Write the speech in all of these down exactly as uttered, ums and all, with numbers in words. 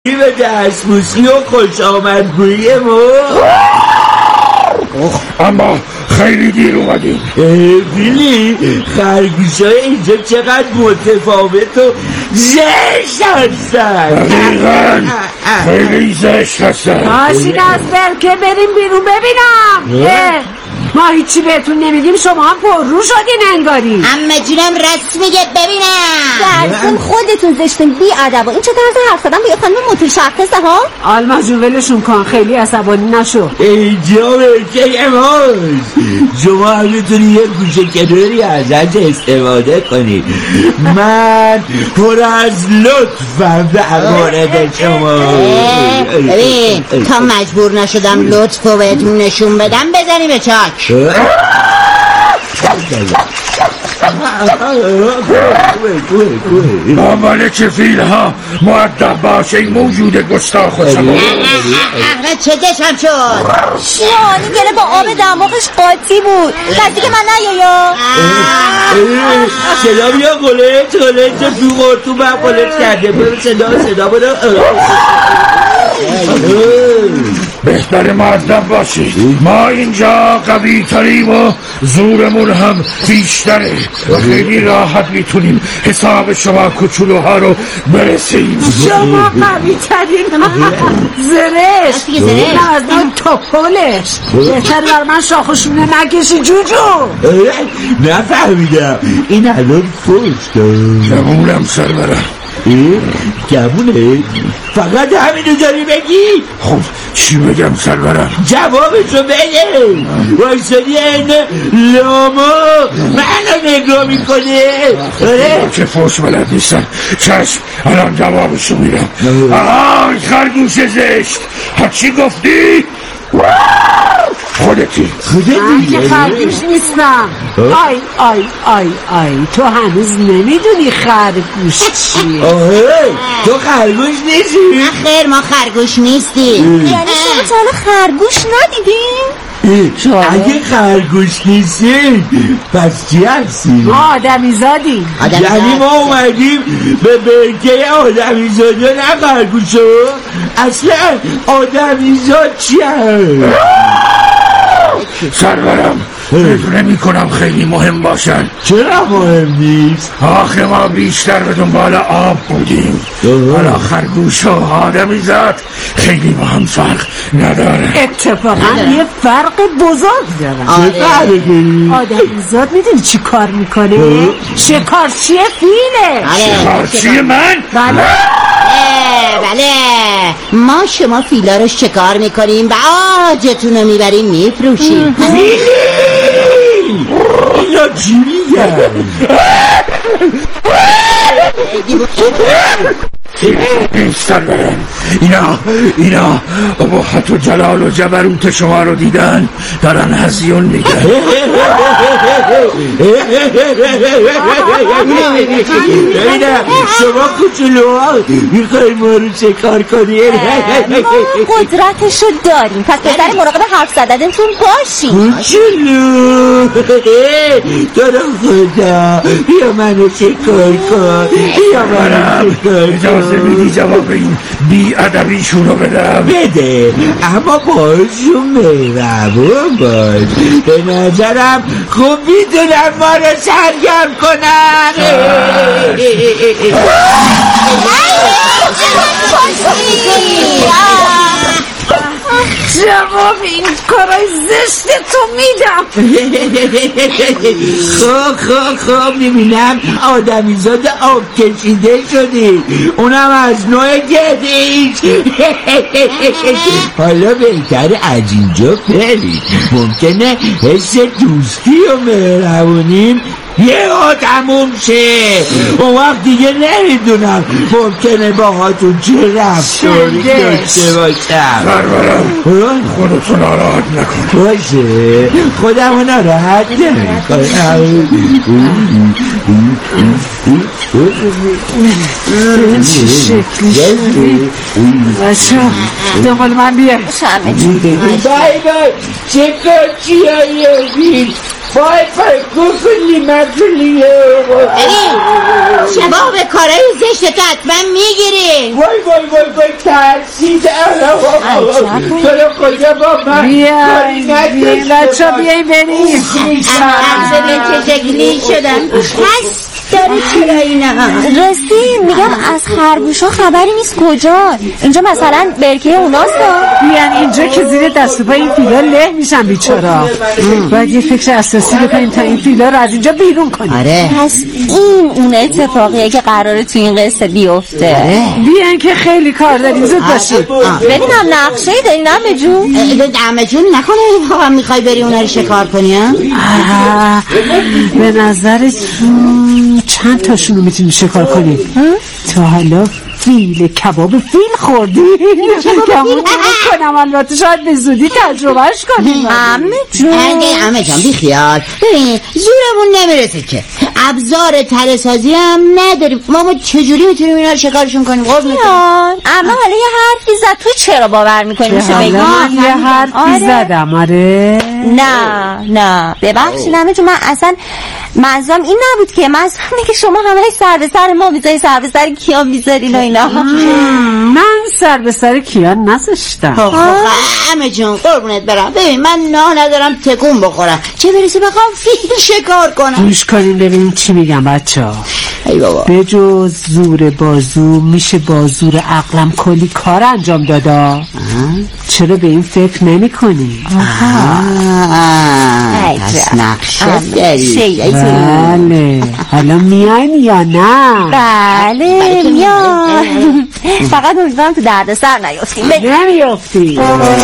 به دستبوسی و خوش آمدگویی ما. اما خیلی دیر اومدیم. فیلی خرگوش های اینجا چقدر متفاوت و زشت هستن. دقیقا خیلی زشت هستن. باشید از برکه بریم بیرون ببینم. ما هیچی بهتون نمیدیم، شما هم پر رو شدین انگاری. اما جونم راست میگه ببینم. درستون خودتون زشتین بی ادب. این چه طرز حرف زدن به یه خانم متشخصه ها؟ آلما جون ولشون کن، خیلی عصبانی نشو. اینجا برکه ماست، شما هم میتونی یه گوشه کناری ازش استفاده کنی. من پر از لطفم در مورد شما. ببین تا مجبور نشدم لطفو بهتون نشون بدم بزنی به چاک. با مالک فیل ها مؤدب باشه این موجود گستاخ و سبا. چه دشم شد شیانی گله با آب دماغش قاطی بود. دستی که من نیا صدا بیا قلت قلت تو قرطو با قلت کرده. صدا صدا بودو. بهتر مؤدب باشید، ما اینجا قوی تریم و زورمون هم بیشتره و خیلی راحت میتونیم حساب شما کوچولوها رو برسیم. شما قوی ترین زرش نه از من توپلش. بهتر بر من شاخشونه نکشی جوجو. نفهمیدم این الان پشت گمونم سرورم. گمونه؟ فقط همینو داری بگی؟ خب چی بگم سرورم؟ جوابشو بده. وایسادی این لاما منو نگاه میکنه. که فوش بلد نیستن. چشم الان جوابشو میدم. آهای خرگوش زشت، ها چی گفتی؟ خودتی. من که خرگوش نیستم. آی آی آی آی تو هنوز نمیدونی خرگوش چیه. آه تو خرگوش نیستی؟ نه خیر ما خرگوش نیستیم. یعنی شما تا حالا خرگوش ندیدین؟ اگه خرگوش نیستی پس چی هستی؟ ما آدمی زادیم. یعنی ما اومدیم به برکه آدمی زاده نه خرگوشو؟ اصلا آدمی زاد چی هست؟ سرورم فکر نمی کنم خیلی مهم باشن. چرا مهم نیست؟ آخه ما بیشتر به دنبال آب بودیم. حالا خرگوش و آدمی زاد خیلی با هم فرق نداره. اتفاقا یه فرق بزرگ دارن. چه فرقی؟ آدمی زاد میدونی چی کار میکنه؟ شکارچی فیله. شکارچی من؟ بله بله ما شما فیلا رو شکار میکنیم و آجتون رو میبریم میفروشیم. اینا چی میگن؟ سرورم اینا اینا ابهت و جلال و جبروت شما رو دیدن دارن هزیون میگن. ببینم شما کوچولوها میخوایی ما رو شکار کنیم. ما قدرتشو داریم پس بهتره مراقب حرف زدنتون باشیم. کوچولو تو رو خدا بیا منو شکار کن. بیا منو شکار کن. اجازه میدی جواب این بی ادبیشون رو بدم؟ بده اما باشون مهربون باش. به نظرم خوب میدونم ما رو سرگرم کنن. جواب این کارای زشت تو میدم. خوب خوب خوب میبینم آدمیزاد آب کشیده شدی، اونم از نوع گدیش. حالا بهتر از اینجا برید. ممکنه حس دوستی و مهربونیم یه ها تموم شه. اون وقت دیگه نمیدونم ممکنه با هاتون چه رفتاری داشته باشم. سرورم خودتو ناراحت نکن. باشه خودمو ناراحت نمیکنم. چه شکلی شدی بچه دنبال من بیای. بای بای چه کارچی هایی وای فرکوکنی مدلیه ببین جواب کارهای زشت تو حتما میگیری. وای وای وای وای ترسید تو کجا با من بیاین بیاین بچه ها بیاین بریم. عرض چه شکلی شدن پس داره چرا اینا راستی میگم از خرگوش ها خبری نیست. کجا؟ اینجا مثلا برکه اوناست. بیان اینجا که زیر دست و پای این فیلا له میشن بیچارا. باید یه فکر اساسی بکنیم تا این فیلا رو از اینجا بیرون کنیم. آره پس این اون اتفاقیه که قراره تو این قصه بیفته. بیان که خیلی کار داریم زود باشید. ببینم نقشه ای داری نمه جون؟ نمه جون نکنه واقعا میخوای بری اونا رو شکار کنی ها؟ به نظرتون چند تاشون رو میتونیم شکار کنیم؟ تا حالا فیل کباب فیل خوردی؟ کمون کنم البته شاید به زودی تجربهش کنیم. عمه جون عمه جان بی خیال. ببین زورمون نمیرسه که ابزار تله سازی هم نداریم. ما ما چجوری میتونیم اینا رو شکارشون کنیم؟ قرب میکنیم. اما حالا یه حرفی زد تو چرا باور میکنی میشه بگی؟ من یه حرفی زدم. آره نه نه ببخشید عمه جون من اصلا منظورم این نبود که منظورم اینه که شما همه سر به سر ما میذاری سر به سر کیا میذارین و اینا. من سر به سر کیا نذاشتم. همه جون قربونت برم. ببین من نه ندارم تکون بخورم چه برسه بخوام فیل شکار کنم. گوش کنیم ببینیم چی میگم بچه ها. ای بابا به جز زور بازو میشه با زور عقلم کلی کار انجام دادا. چرا به این فکر نمی کنی؟ پس نقشه داری. بله حالا میاین یا نه؟ بله میاین. فقط امیدوارم تو درد سر نیافتیم. نمیافتی.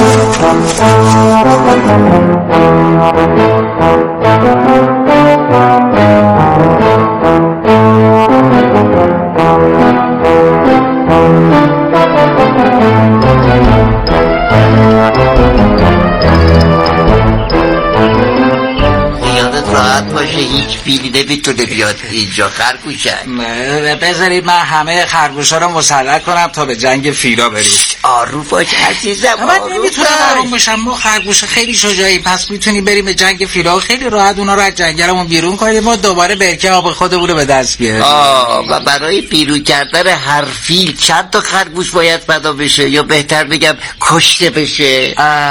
راحت باشه هیچ فیلی نمیتونه بیاد اینجا. خرگوشن بذارید من همه خرگوشا رو مسلط کنم تا به جنگ فیلا برید. آروم باش عزیزم. من نمیتونم آروم باشم. ما خرگوشا خیلی شجاعیم پس میتونیم بریم به جنگ فیلا خیلی راحت اونا رو از جنگلمون بیرون کنیم. ما دوباره برکه آب خودمون رو به دست بیاریم. آه و برای بیرون کردن هر فیل چند تا خرگوش باید فدا بشه یا بهتر بگم کشته بشه؟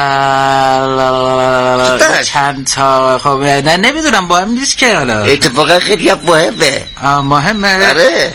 چند تا؟ خب نه نمیدونم مهم نیست که حالا اتفاقا خیلی مهمه. مهمه؟ آره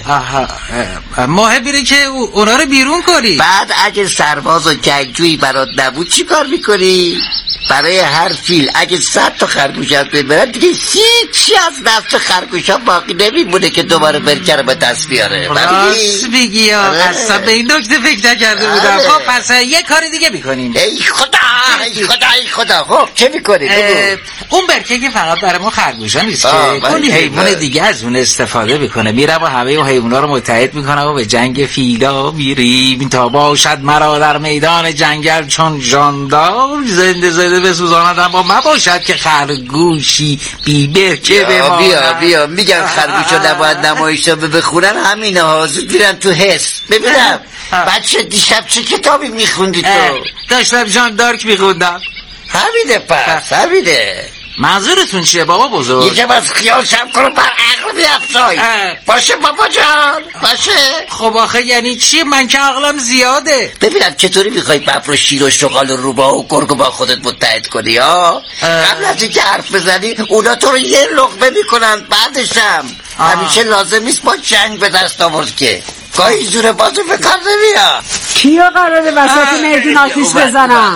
مهم بیره که اونا رو بیرون کنی. بعد اگه سرباز و جنگجویی برات نبود چی کار میکنی؟ برای هر فیل اگه صد تا خرگوش از بین برن دیگه هیچی از نفت خرگوشا باقی نمیمونه که دوباره برکه رو به دست بیاره. راست بگی یا اصلا به این نکته فکر نکرده بودم. خب پس یه کار دیگه میکنیم. ای خدا ای خدا ای خدا. خب چه میکنی؟ اون برکه که فقط برای ما خرگوشا نیست که کلی حیوان دیگه از اون استفاده میکنه. میرم و همه اون حیونا رو متحد میکنم و به جنگ فیلا میریم تا باشد مرا در میدان جنگل چون جاندار زنده زنده بسوزاندم با ما باشد که خرگوشی بی برکه بماند. بیا بیا میگن خرگوشا نباید نمایشنامه بخونن همینه ها. زود میرن تو حس. ببینم بچه دیشب چه کتابی میخوندی تو؟ داشتم جان دارک میخوندم. همینه پس همینه. منظورتون چیه بابا بزرگ؟ یکم از خیال شب کنم بر عقل بیفزای. باشه بابا جان باشه. خب آخه یعنی چی؟ من که عقلم زیاده. ببینم چطوری میخوای ببر و شیر و شغال و روبا و گرگ با خودت متحد کنی ها؟ قبل از اینکه حرف بزنی اونا تو رو یه لقمه میکنن بعدشم همیشه لازم نیست با جنگ به دست آورد که گاهی زور بازو به کار نمیاد. کیا قراره وسط میدون آتیش بزنم؟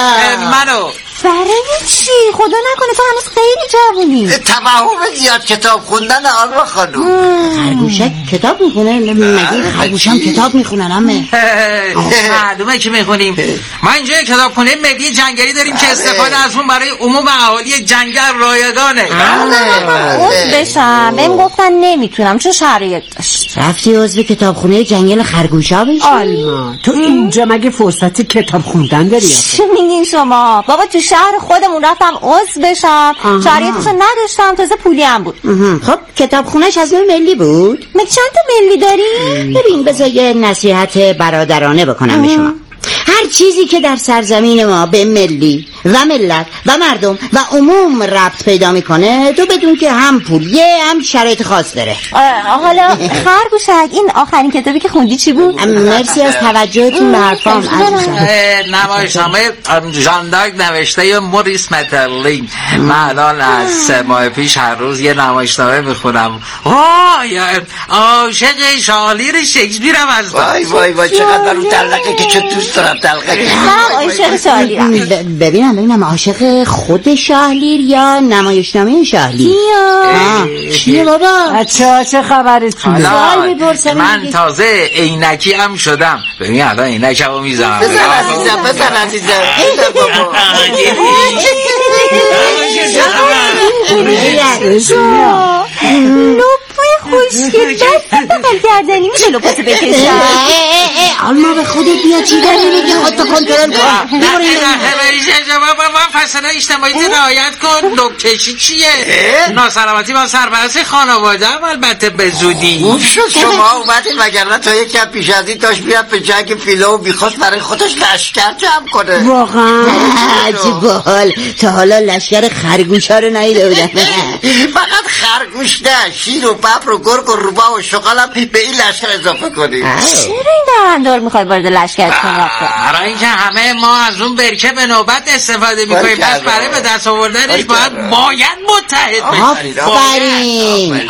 منو. برای چی؟ خدا نکنه تو هنوز خیلی جوونی. توهم زیاد کتاب خوندن آلما خانوم. خرگوشه کتاب میخونه؟ مگه خرگوشم کتاب میخونن همه؟ معلومه که میخونیم. ما اینجا کتاب خونه ملی جنگلی داریم که استفاده از اون برای عموم اهالی جنگل رایگانه. عضو بشم بهم گفتن نمیتونم چون شرایط داشت. رفتی عضو کتابخونه جنگل خرگوشا بشی؟ آلما تو اینجا مگه فرصت کتاب خوندن داری؟ چی میگین شما؟ بابا تو شهر خودمون رفتم عضو بشم شرایطشو نداشتم تازه پولی هم بود. خب کتابخونهش از نوع ملی بود؟ مگه چند تا ملی داری؟ ببین بذار یه نصیحت برادرانه بکنم به شما. هر چیزی که در سرزمین ما به ملی و ملت و مردم و عموم ربط پیدا میکنه تو بدون که هم پولیه هم شرایط خاص داره. حالا خرگوشک این آخرین کتابی که خوندی چی بود؟ مرسی از توجهتون به حرفام. نمایشنامه ژان دارک نوشته موریس مترلینگ. من الان از سه ماه پیش هر روز یه نمایشنامه میخونم. وای عاشق شالیر شکسپیر هم هستم. وای وای وای چقدر اون دلقه که چه دوست دارم دلقه. من عاشق شالیرم. ببینم ببینم عاشق خود شالیر یا نمایشنامه شالیر؟ یا چیه بابا؟ بچه‌ها چه خبرتونه؟ من تازه عینکی هم شدم. ببین الان عینکمو میذارم. بزن عزیزم بزن عزیزم بزن بابا. لپای خوشگل دست بقل گردنی میشه لپاتو بکشم. آلما به خودت بیا چی داری میگی خودتو کنترل کن. نه من فاصله اجتماعی رعایت کن. نوکشی چیه؟ ناسلامتی با سرپرست خانواده هم البته به زودی. خوب شد شما اومدین وگرنه تا یک کم پیش از این داشت بیاد به جنگ فیلو و بیخواست برای خودش لشکر جمع کنه. واقعا عجیب حال تا حالا لشکر خرگوش ها رو ندیده بودم. فقط خرگوش نه شیر و ببر و گرگ و روباه و شغالم به این لشکر اضافه کنی. چرا این درندار میخواد وارد لشکر کنه؟ برای اینکه همه ما از اون برکه به نوبت استفاده میکنیم پس برای به دست آوردنش باید باید متحد بشیم. آفرین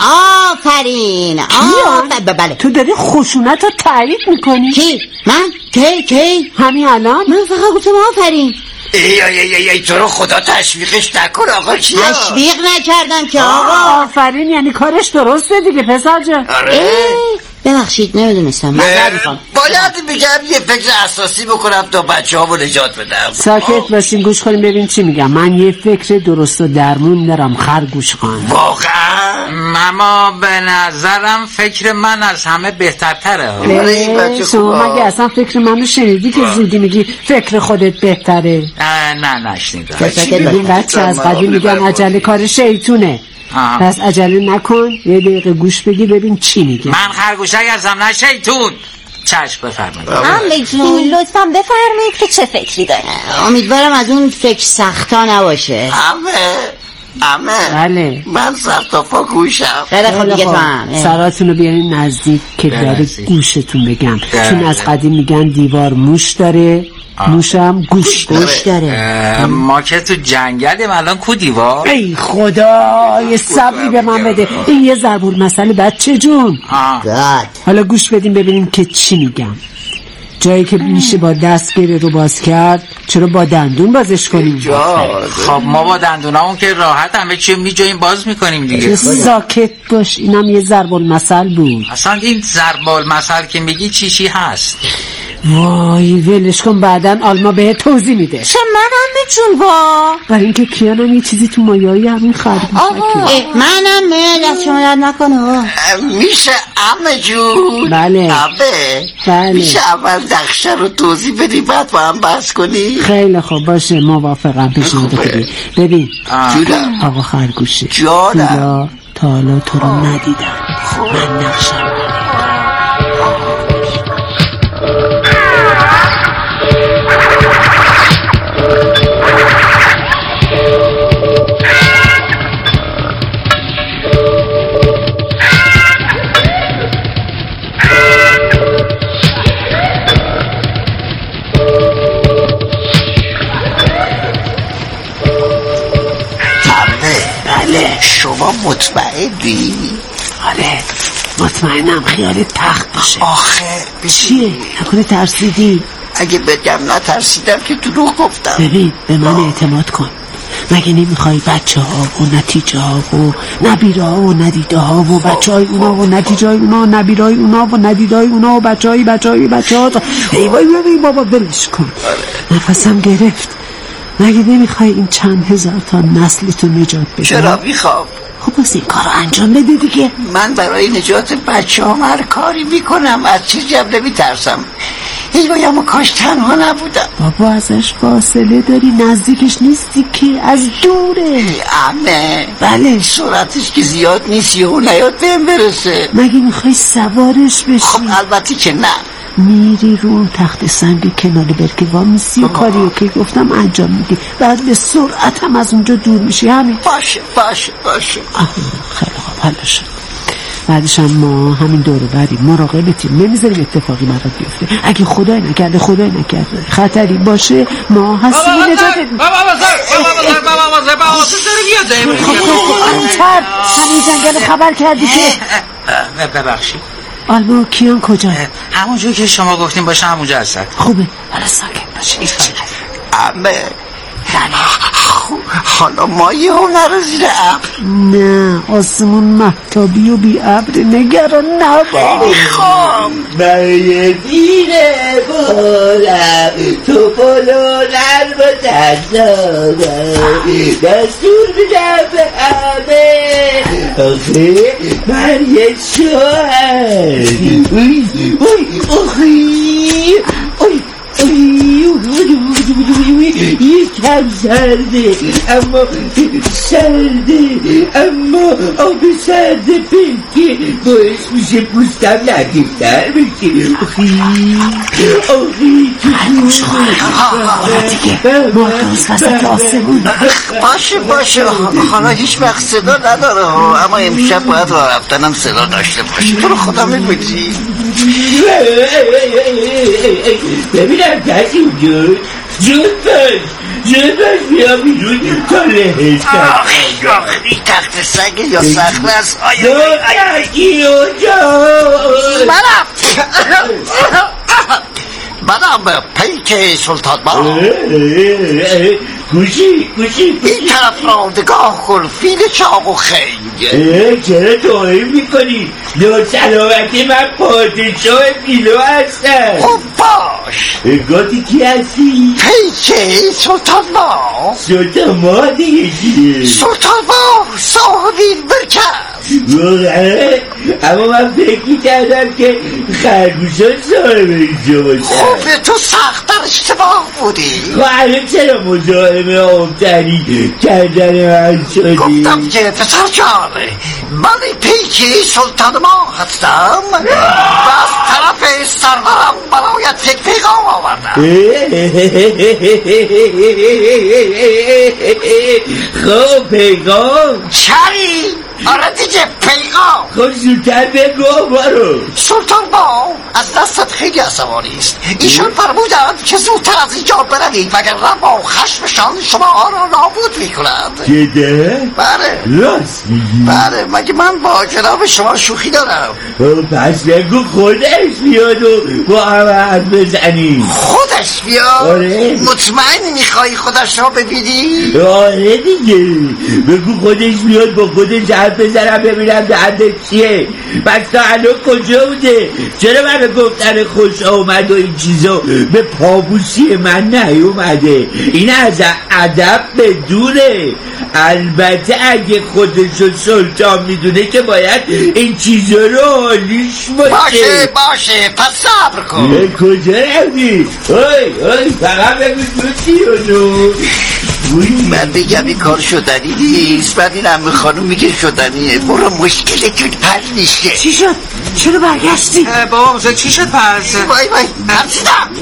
آفرین آفرین. بله تو داری خشونت رو تایید میکنی؟ کی؟ من؟ کی؟ کی؟ همین الان؟ من فقط گفتم آفرین. ای ای ای ای تو رو خدا تشویقش نکن آقا. چیه؟ تشویق نکردم که آقا. آفرین یعنی کارش درسته دیگه پسر جان. ببخشید نمیدونستم. معذرت میخوام. باید میگم یه فکر اساسی بکنم تا بچه ها رو نجات بدم. ساکت باشین گوش کنیم ببین چی میگم. من یه فکر درست و درمون دارم خرگوش خان. واقعا اما به نظرم فکر من از همه بهترتره. شما مگه اصلا فکر منو شنیدی که زودی میگی فکر خودت بهتره؟ نه نشنیدم. ببین بچه از قدیم میگن عجله کار شیطونه. آه. پس عجله نکن یه دقیقه گوش بگی ببین چی میگه. من خرگوشک هستم نه شیطون. چشم بفرمایید. عمه جون لطفاً بفرمایید که چه فکری داری. امیدوارم از اون فکر سختا نباشه. عمه عمه بله من سر تا پا گوشم. خیلی خوب دیگه تو هم سراتونو بیارین نزدیک که داره گوشتون بگم. چون از قدیم میگن دیوار موش داره موشم گوش گوش داره. ما که تو جنگلیم الان کو دیوار. ای خدا یه صبری به من بده. این یه ضربور مسئله بچه جون. حالا گوش بدیم ببینیم که چی میگم. جایی که میشه با دست گره رو باز کرد چرا با دندون بازش کنیم؟ خب ما با دندونامون که راحت همه چی میجویم باز میکنیم دیگه. ساکت باش اینم یه ضرب المثل بود. اصلا این ضرب المثل که میگی چی چی هست؟ وای ولش کن بعدن آلما به توضیح میده. چه منم جون وا برای اینکه کیانم یه چیزی تو مایایی همین خرگوشکه. منم میاد از شما یاد نکنه. میشه عمه جون؟ بله عمه بله میشه اول نقشه رو توضیح بدی بعد با هم بحث کنی؟ خیلی خوب باشه موافقم. پیشنهاد خوبی. ببین آقا خرگوشه جانم تا حالا تو رو ندیدم. من نقشم شما مطمئنی؟ آره مطمئنم خیال تخت باشه. آخه چیه؟ نکنه ترسیدی؟ اگه بگم نترسیدم که دروغ گفتم. ببین به من آه. اعتماد کن. مگه نمیخوای بچه ها و نتیجه ها و نبیره ها و ندیده ها و بچه های اونا و نتیجه های اونا و نبیره های اونا و ندیده های اونا و بچه های بچه های بچه ها ای وای وای بابا بلش کن. نفسم گرفت. مگه نمیخوای این چند هزار تا نسلتو نجات بدی؟ چرا میخوام؟ خب بس این کار انجام بده دیگه. من برای نجات بچه هم هر کاری میکنم. از چیزی هم نمیترسم. ای وای اما کاش تنها نبودم. بابا ازش فاصله داری نزدیکش نیستی که از دوره. عمه بله سرعتش که زیاد نیست یهو نیاد بهم برسه. مگه میخوای سوارش بشی؟ خب البته که نه میری رو تخت سنگ کنار برکه وامیسی و کاریو که گفتم انجام میدی، بعد به سرعت هم از اونجا دور میشی. همین باشه باشه باشه. خیلی خوب، حالا شد. بعدش هم ما همین دورو بریم مراقبتیم، نمیذاریم اتفاقی برات بیفته. اگه خدای نکرده خدای نکرده خطری باشه ما هستیم نجات بدیم. بابا بابا بابا بابا بابا بابا انتر همین جنگل خبر کردی که ببخشید آلبو کیان کجا؟ همونجور که شما گفتیم باشه همونجا هستن. خوبه حالا ساکت باشید. امه حالا ما یه هنر زیر ابر. نه آسمون مهتابی و بی ابر، نگران نباش. برای دیره بالم تو پلو نرم و تردارم دستور میدم به همه. آخه من یه شوهر اوی اوی اوی اوی یکم سرده اما سرده اما آب سرده پلکه باعث میشه پوستم لطیفتر بشه. آخی آخی هرموش خواهر دیگه مرکز وسط آسمون. باشه باشه حالا هیچ وقت صدا نداره اما امشب باید راه رفتنم صدا داشته باشه. تو رو خدا میبینی ببینم کسی جون جون باش جون باش بیا بیرون تا لحظه. آخی آخی تخت سنگ یا صخره است. دو ترکی اونجا منم منم پیک سلطان ما. گوشی گوشی این طرف را نگاه کن فیل چاق و خنگ. چرا توهین میکنی؟ دو سلامتی من پادشاه فیلو هستم. خب باش گاتی کی هستی؟ پیک سلطان ما. سلطان ما دیگه چیه؟ سلطان ما صاحب این مرکز. واقعا؟ اما من فکر میکردم که خرگوشان صاحب اینجا باشه. خوبه تو سخت در اشتباه بودی. خواهرم چرا مزاحم آمتنی کردن من شدی؟ گفتم که پسر جان من پیکی سلطان ما هستم و از طرف سرورم برایت یک پیغام آوردم. خب پیغام چری؟ آره دیگه پیغام. خب زودتر بگو برو. سلطان با از دستت خیلی عصبانی است. ایشون فرمودند که زودتر از اینجا بروید وگرنه با خشمشان شما را نابود میکنند. جده؟ بله راست میگی؟ بله مگه من با جناب شما شوخی دارم؟ پس بگو خودش بیاد و با همه حرف بزنی. خودش بیاد؟ آره. مطمئن میخوایی خودش را ببینی؟ آره دیگه بگو خودش بیاد با خودش حرف بزنم ببینم دردت چیه. بس تا الان کجا بوده؟ چرا من گفتن خوش آمد و این چیزا به پابوسی من نیومده؟ این از ادب بدونه. البته اگه خودشو سلطان میدونه که باید این چیزا رو حالیش باشه. باشه باشه پس صبر کن. کجا رفتی؟ اوی اوی فقط بگو تو چیونو. من بگم این کار شدنی نیست. بعد این عمه خانم میگه شدنیه. برو مشکلتون حل میشه. چی شد؟ چرا برگشتی؟ بابا بزرگ چی شد پس؟ وای وای ترسیدم.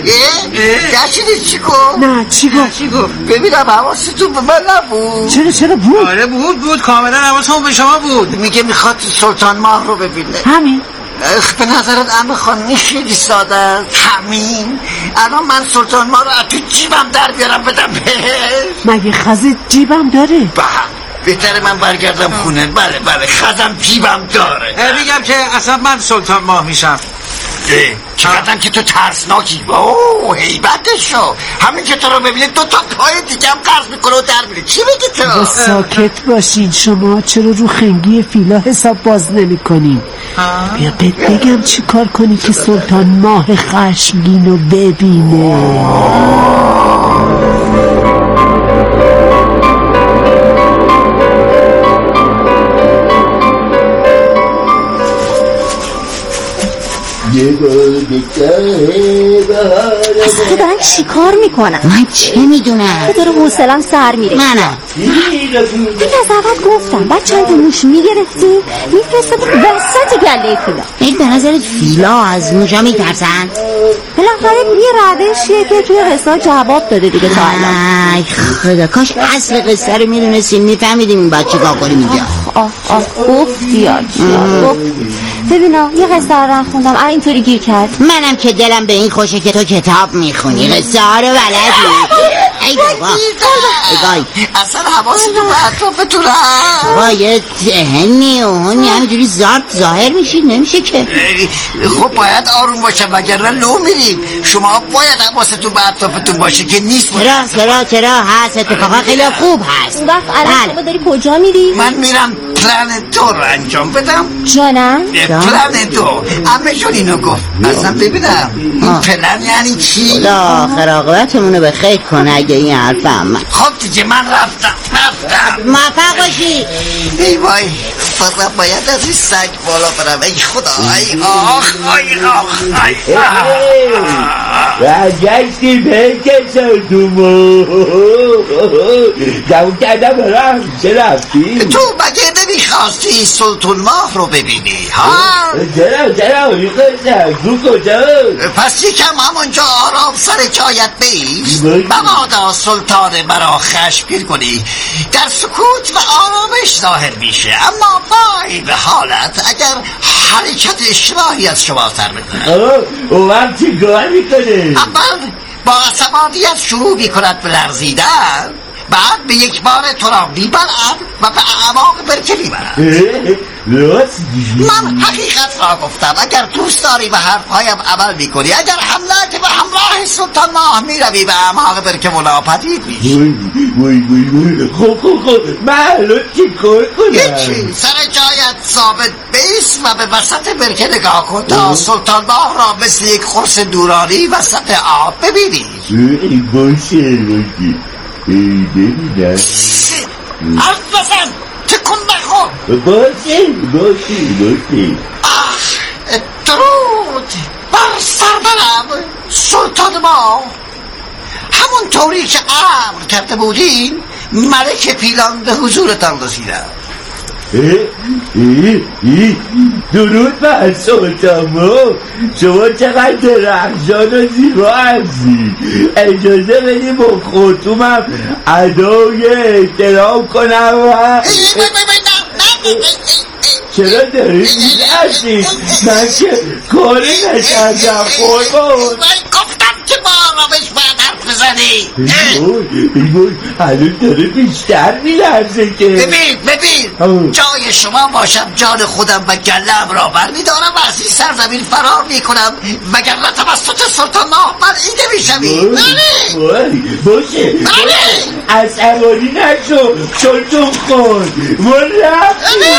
گشتید چی گفت؟ نه چی گفت؟ چی گفت؟ ببینم حواستون به من نبود. چرا چرا بود؟ آره بود بود کاملا حواسمون به شما بود. میگه میخواد سلطان ماه رو ببینه. همین؟ به نظرت عمه خانم خیلی ساده همین. الان من سلطان ما رو از تو جیبم در بیارم بدم بهش؟ مگه خزه جیبم داره؟ به بهتره من برگردم خونه. بله بله خزم جیبم داره. میگم که اصلا من سلطان ماه میشم. چقدرم که تو ترسناکی. اوه هیبتشو همین که تو رو ببینه دو تا پای دیگه هم قرض میکنه و در میره. چی بگی تو؟ ساکت باشین شما. چرا رو خنگی فیلا حساب باز نمی کنین؟ بیا بهت بگم چی کار کنی که سلطان ماه خشمگین رو ببینه. اصلا دارن چی کار میکنن؟ من چه میدونم؟ به داره حوصلم سر میره. منم این از اول گفتم بعد چند تا موش میگرفتیم میفرستم وسط گله فیلا. این به نظرت فیلا از موشا میترسن؟ بالاخره یه روشیه که توی قصه جواب داده دیگه تا الان. ای خدا کاش اصل قصه رو میدونستیم میفهمیدیم این بچه چیکار کنیم اینجا. آه آه گفتی یا ببینا یه قصه رو خوندم اه اینطوری گیر کرد. منم که دلم به این خوشه که تو کتاب میخونی قصه ها رو بلدی. ای بابا ای اصلا حواستون به اطرافتون هست. بابا یه ذهنی و هنی همینجوری زارت ظاهر میشید نمیشه که. خب باید آروم باشم وگرنه لو میریم. شما باید حواستون به اطرافتون باشه که نیست. چرا چرا چرا هست اتفاقا خیلی خوب هست. اون وقت الان شما داری کجا میری؟ من میرم پلن دو رو انجام بدم. جانم؟ پلن دو همه جون اینو گفت. اصلا ببینم این پلن یعنی چی؟ خدا آخر عاقبتمونو به خیر کنه اگه این حرفم. خب دیگه من رفتم رفتم موفق باشی. ای وای فقط باید از این سگ بالا برم. ای خدا ای آخ ای آخ ای رجشتی بکشتمو دمون کردم برم چه رفتی؟ تو مگه نمیخواستی سلطان ماه رو ببینی ها؟ چرا چرا میخواستم تو کجا؟ پس یکم همونجا آرام سر جایت بیست. مبادا سلطان مرا خشمگین کنی در سکوت و آرامش ظاهر میشه. اما وای به حالت اگر حرکت اشتباهی از شما سر بکنه. آقا اون وقت چی کار میکنه؟ اول با عصبانیت شروع میکند به لرزیدن بعد به یک بار تو را میبرد و به اعماق برکه میبرد. من حقیقت را گفتم. اگر دوست داری به حرفهایم عمل میکنی اگر حمله که به همراه سلطان ماه میروی به اعماق برکه ناپدید میشی. خب خب خب من الان چی کار کنم؟ هیچی سر جایت ثابت بیست و به وسط برکه نگاه کن تا سلطان ماه را مثل یک قرص دورانی وسط آب ببینی. باشه باشه ببینم حرف بزن تکون نخور. باشه باشه باشه آخ درود بر سرورم سلطان ما. همون طوری که امر کرده بودیم ملک پیلان به حضورتان رسیدم. درود بر سلطان ما. شما چقدر درخشان و زیبا هستی. اجازه بدیم با خورتومم ادای احترام کنم و چرا داری می‌گردی؟ من که کاری نکردم قربان. گفتم که با آرامش باید حرف بزنی. ایمان هنوز داره بیشتر میلرزه که. ببین ببین جای شما باشم جان خودم و گلم را بر میدارم و از این سرزمین فرار میکنم وگرنه توسط سلطان ماه بلعیده میشمی. باشه عصبانی نشو شلتون کن من رفتی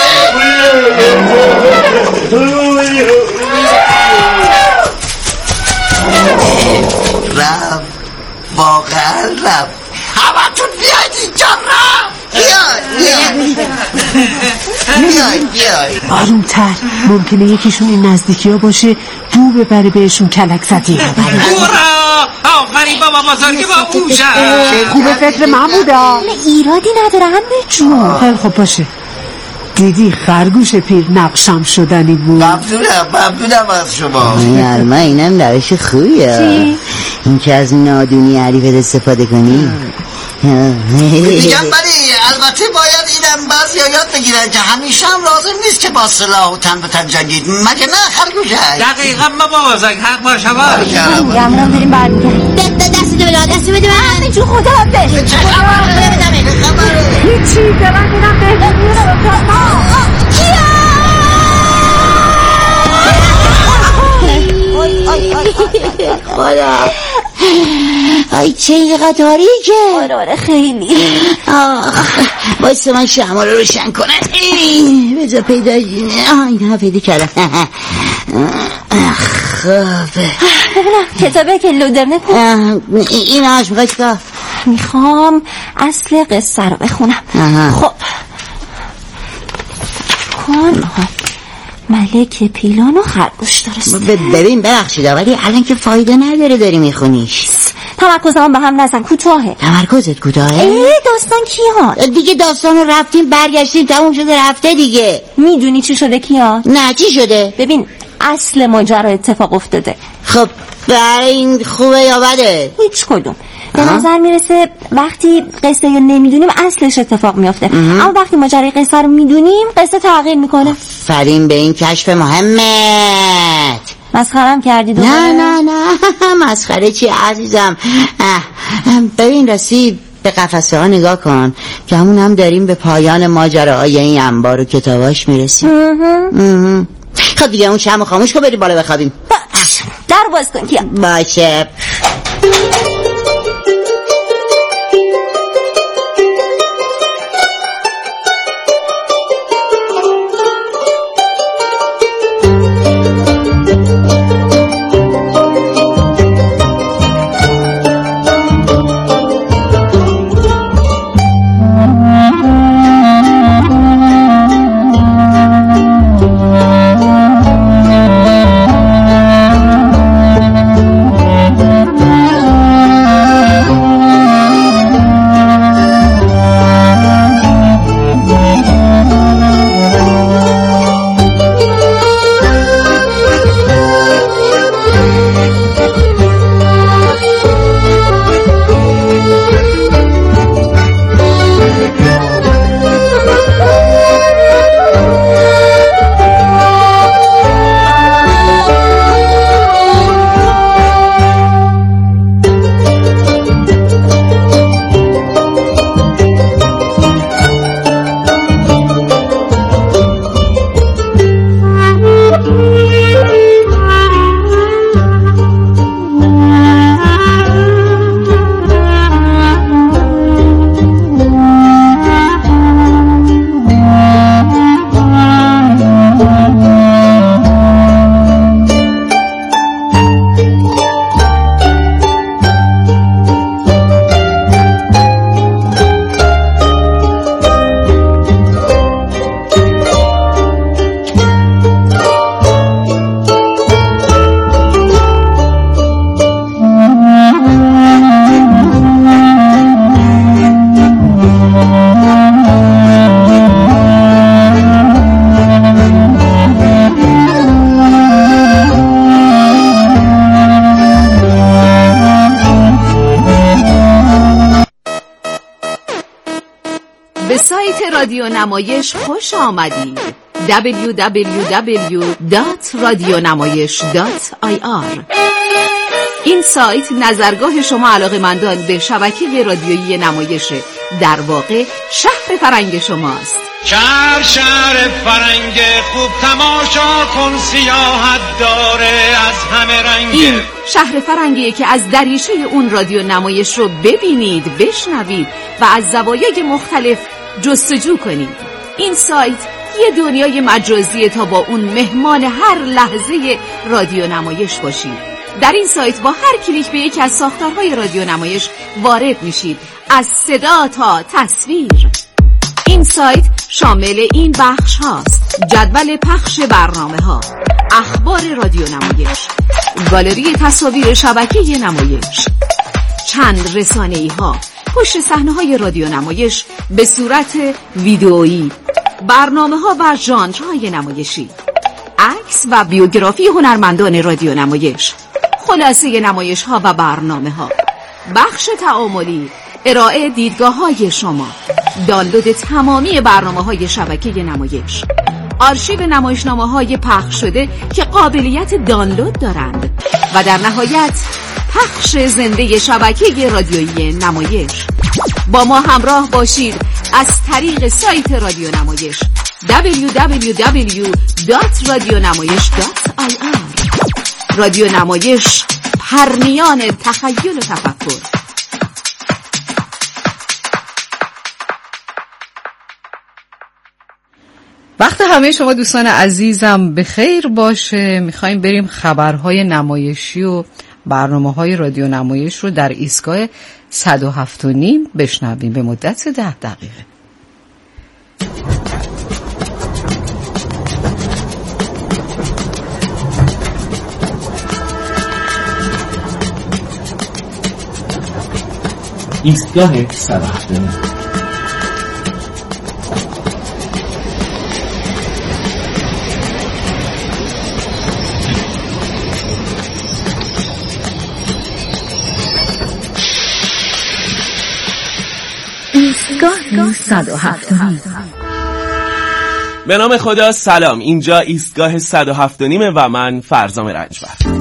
رفت واقعا رفت. همتون بیاید اینجا رفت. بیاید بیاید بیاید آرومتر ممکنه یکیشون این نزدیکی ها باشه دو ببره بهشون کلک زدی. هورا آفرین بابا بزرگی با اوشم. خوبه فکر من بودا. ایرادی نداره همه جون. خیلی خب باشه. دیدی خرگوش پیر نقشم شدنی بود. ممنونم ممنونم از شما. من اینم روش خوبیه. چی؟ این که از نادونی عریفت استفاده کنی. میگم ولی البته باید اینم بعضی یاد بگیرن که همیشه هم لازم نیست که با سلاح و تن به تن جنگید مگه نه خرگوشه؟ دقیقا بابا بزرگ حق با شما. گمونم داریم برمیگرد. دستی بده دستی بده من. همه جو خدا حافظ. چه خبره؟ هیچی دارم میرم بهتون خدا ای چه این قطاری که آره آره خیلی. آخ بایسته من شما رو روشن کنم. بذار پیدا آه اینها پیدا کردم. خب ببینم کتابه که لودرنه کن. این هاش میخوای چکا؟ میخوام اصل قصه رو بخونم. خب کن ملک پیلان و خرگوش درست. ببین ببخشید ولی الان که فایده نداره داری میخونیش. تمرکزم به هم نزن، کوتاهه. تمرکزت کوتاهه؟ ای داستان کیان؟ دیگه داستان رو رفتیم برگشتیم تموم شده رفته دیگه. میدونی چی شده کیان؟ نه چی شده؟ ببین اصل ماجرا اتفاق افتاده. خب برای این خوبه یا بده؟ هیچ کدوم. به نظر میرسه وقتی قصه رو نمیدونیم اصلش اتفاق میافته، اما وقتی ماجرای قصه رو میدونیم قصه تغییر میکنه. فرین به این کشف مهمت. مسخرم کردی دوباره؟ نه نه نه مسخره چی عزیزم. ببین راستی به قفسه ها نگاه کن که همون هم داریم به پایان ماجراهای این انبار و کتاباش میرسیم. خب دیگه اون شمع خاموش کن بریم بالا بخوابیم. در باز کن کیا. باشه. رادیو نمایش خوش آمدید. دبلیو دبلیو دبلیو دات رادیونمایش دات آی آر. این سایت نظرگاه شما علاقه‌مندان به شبکه رادیویی نمایشه، در واقع شهر فرنگ شماست. شهر شهر فرنگ خوب تماشا کن، سیاحت داره از همه رنگ. این شهر فرنگیه که از دریچه اون رادیو نمایش رو ببینید، بشنوید و از زوایای مختلف جستجو کنید. این سایت یه دنیای مجازیه تا با اون مهمان هر لحظه رادیو نمایش باشید. در این سایت با هر کلیک به یکی از ساختارهای رادیو نمایش وارد میشید، از صدا تا تصویر. این سایت شامل این بخش هاست: جدول پخش برنامه ها، اخبار رادیو نمایش، گالری تصاویر شبکه نمایش، چند رسانه‌ای ها، پشت صحنه های رادیو نمایش به صورت ویدئویی، برنامه ها و ژانرهای نمایشی، عکس و بیوگرافی هنرمندان رادیو نمایش، خلاصه نمایش ها و برنامه ها، بخش تعاملی، ارائه دیدگاه های شما، دانلود تمامی برنامه های شبکه نمایش، آرشیو نمایشنامه های پخش شده که قابلیت دانلود دارند و در نهایت پخش زنده شبکه رادیویی نمایش. با ما همراه باشید از طریق سایت رادیو نمایش دبلیو دبلیو دبلیو دات رادیونمایش دات آی آر. رادیو نمایش، پرنیان تخیل و تفکر. وقت همه شما دوستان عزیزم به خیر باشه. میخوایم بریم خبرهای نمایشی و برنامه‌های رادیو نمایش رو در ایستگاه صد و هفت و نیم بشنویم به مدت ده دقیقه. ایستگاه صد و هفتمین. ایستگاه صد و هفتمین. به نام خدا. سلام، اینجا ایستگاه صد و هفتمین و من فرزام رنجبر.